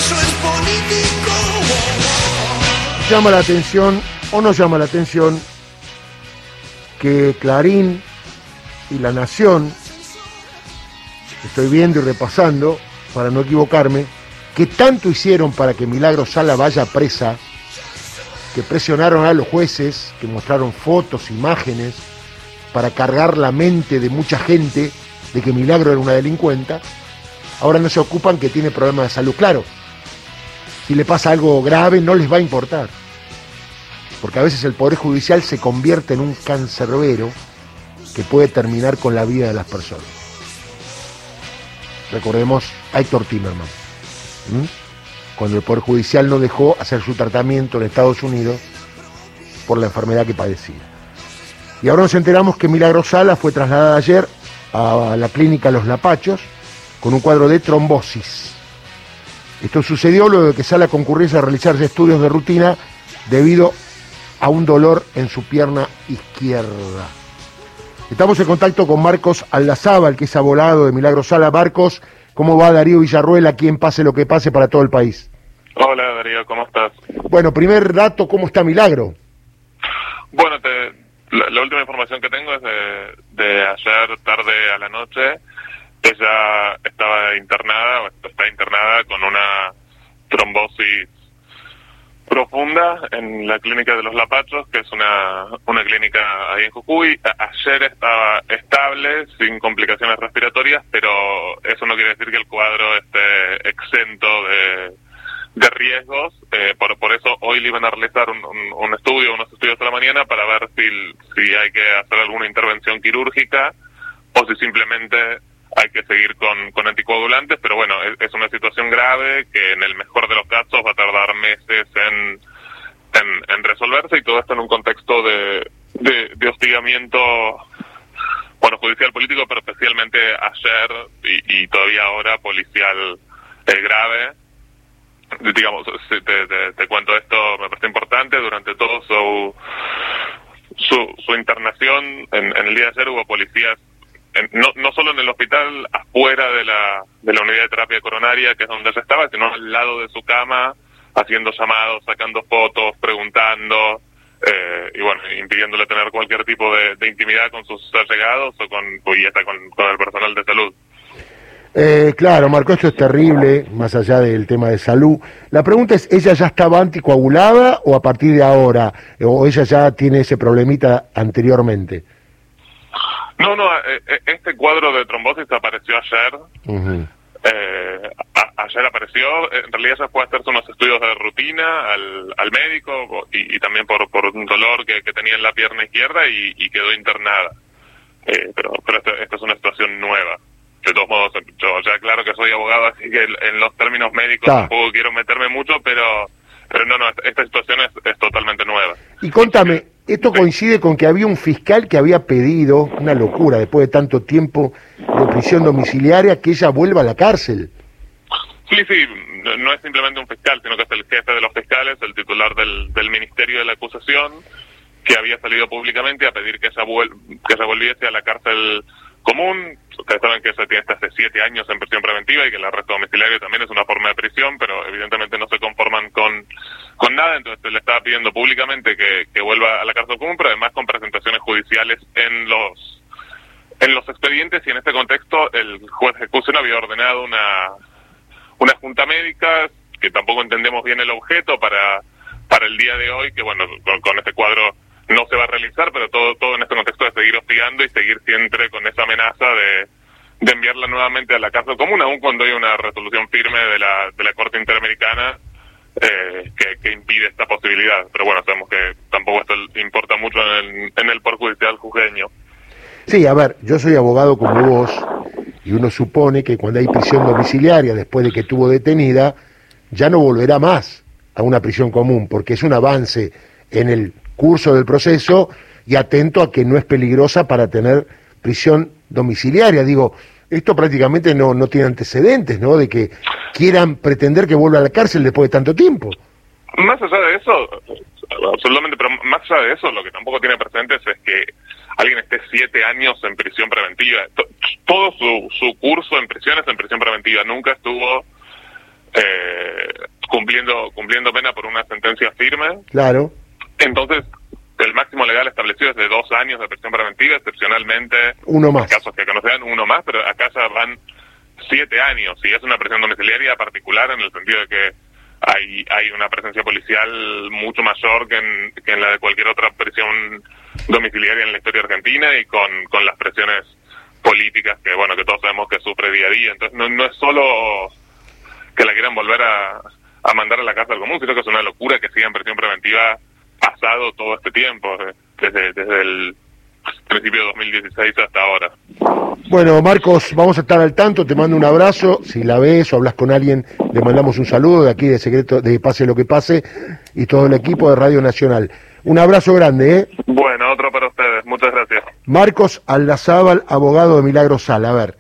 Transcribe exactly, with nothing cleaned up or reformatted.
eso es político. Llama la atención, o no llama la atención, que Clarín y La Nación, estoy viendo y repasando, para no equivocarme, que tanto hicieron para que Milagro Sala vaya presa, que presionaron a los jueces, que mostraron fotos, imágenes, para cargar la mente de mucha gente de que Milagro era una delincuenta, ahora no se ocupan que tiene problemas de salud. Claro, si le pasa algo grave no les va a importar, porque a veces el Poder Judicial se convierte en un cancerbero que puede terminar con la vida de las personas. Recordemos a Héctor Timerman, ¿Mm? cuando el Poder Judicial no dejó hacer su tratamiento en Estados Unidos por la enfermedad que padecía. Y ahora nos enteramos que Milagro Sala fue trasladada ayer a la clínica Los Lapachos con un cuadro de trombosis. Esto sucedió luego de que Sala concurriese a realizarse estudios de rutina debido a un dolor en su pierna izquierda. Estamos en contacto con Marcos Aldazábal, que es abogado de Milagro Sala. Marcos, ¿cómo va Darío Villarruel aquí en Pase lo que pase para todo el país? Hola Darío, ¿cómo estás? Bueno, primer dato, ¿cómo está Milagro? Bueno, te, la, la última información que tengo es de, de ayer tarde a la noche. Ella estaba internada, o está internada con una trombosis profunda en la clínica de Los Lapachos, que es una una clínica ahí en Jujuy. A, ayer estaba estable, sin complicaciones respiratorias, pero eso no quiere decir que el cuadro esté exento de, de riesgos. Eh, por, por eso hoy le iban a realizar un, un, un estudio, unos estudios a la mañana para ver si, si hay que hacer alguna intervención quirúrgica o si simplemente hay que seguir con, con anticoagulantes, pero bueno, es, es una situación grave que en el mejor de los casos va a tardar meses en, en, en resolverse, y todo esto en un contexto de, de, de hostigamiento, bueno, judicial político, pero especialmente ayer y, y todavía ahora policial eh, grave. Digamos, te, te, te cuento esto, me parece importante. Durante todo su, su, su internación, en, en el día de ayer hubo policías No, no solo en el hospital, afuera de la de la unidad de terapia coronaria, que es donde ella estaba, sino al lado de su cama, haciendo llamados, sacando fotos, preguntando, eh, y bueno, impidiéndole tener cualquier tipo de, de intimidad con sus allegados o con, y hasta con, con el personal de salud. Eh, claro, Marco, esto es terrible, más allá del tema de salud. La pregunta es, ¿ella ya estaba anticoagulada o a partir de ahora? ¿O ella ya tiene ese problemita anteriormente? No, no, este cuadro de trombosis apareció ayer. Uh-huh. Eh, a, ayer apareció. En realidad ella fue a hacerse unos estudios de rutina al, al médico y, y también por, por un dolor que, que tenía en la pierna izquierda y, y quedó internada. Eh, pero pero esto, esto es una situación nueva. De todos modos, yo ya claro que soy abogado, así que en los términos médicos Ta. tampoco quiero meterme mucho, pero pero no, no, esta situación es, es totalmente nueva. Y contame, esto coincide con que había un fiscal que había pedido, una locura, después de tanto tiempo de prisión domiciliaria, que ella vuelva a la cárcel. Sí, sí, no es simplemente un fiscal, sino que es el jefe de los fiscales, el titular del, del Ministerio de la Acusación, que había salido públicamente a pedir que ella, vuel que ella volviese a la cárcel común. Ustedes saben que ella tiene hasta hace siete años en prisión preventiva y que el arresto domiciliario también es una forma de prisión, pero evidentemente no se conforman con, con nada, entonces se le estaba pidiendo públicamente que, que vuelva a la cárcel común, pero además con presentaciones judiciales en los en los expedientes, y en este contexto el juez de ejecución había ordenado una una junta médica, que tampoco entendemos bien el objeto para para el día de hoy, que bueno, con, con este cuadro no se va a realizar, pero todo todo en este contexto de seguir hostigando y seguir siempre con esa amenaza de, de enviarla nuevamente a la cárcel común, aun cuando hay una resolución firme de la de la Corte Interamericana eh, que, que impide esta posibilidad. Pero bueno, sabemos que tampoco esto importa mucho en el, en el Poder Judicial jujeño. Sí, a ver, yo soy abogado como vos, y uno supone que cuando hay prisión domiciliaria después de que estuvo detenida, ya no volverá más a una prisión común, porque es un avance en el curso del proceso y atento a que no es peligrosa para tener prisión domiciliaria. Digo, esto prácticamente no, no tiene antecedentes, ¿no?, de que quieran pretender que vuelva a la cárcel después de tanto tiempo. Más allá de eso, absolutamente, pero más allá de eso, lo que tampoco tiene precedentes es que alguien esté siete años en prisión preventiva. Todo su, su curso en prisión es en prisión preventiva. Nunca estuvo eh, cumpliendo cumpliendo pena por una sentencia firme. Claro. Entonces, el máximo legal establecido es de dos años de prisión preventiva, excepcionalmente, uno más. En casos que conocían, uno más, pero acá ya van siete años, y es una prisión domiciliaria particular en el sentido de que hay hay una presencia policial mucho mayor que en, que en la de cualquier otra prisión domiciliaria en la historia argentina, y con, con las presiones políticas que, bueno, que todos sabemos que sufre día a día. Entonces, no, no es solo que la quieran volver a, a mandar a la cárcel común, sino que es una locura que siga en prisión preventiva pasado todo este tiempo, desde, desde el principio de dos mil dieciséis hasta ahora. Bueno, Marcos, vamos a estar al tanto, te mando un abrazo, si la ves o hablas con alguien, le mandamos un saludo de aquí de Secreto, de Pase lo que Pase, y todo el equipo de Radio Nacional. Un abrazo grande, ¿eh? Bueno, otro para ustedes, muchas gracias. Marcos Aldazábal, abogado de Milagro Sala, a ver.